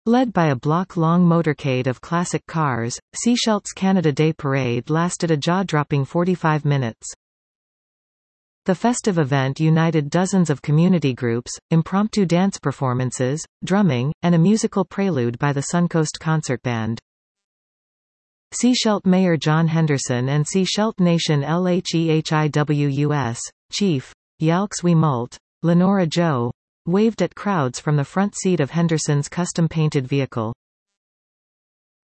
Led by a block-long motorcade of classic cars, Sechelt's Canada Day Parade lasted a jaw-dropping 45 minutes. The festive event united dozens of community groups, impromptu dance performances, drumming, and a musical prelude by the Suncoast Concert Band. Sechelt Mayor John Henderson and Sechelt Nation LHEHIWUS, Chief Yalks Wimult, Lenora Joe, waved at crowds from the front seat of Henderson's custom-painted vehicle.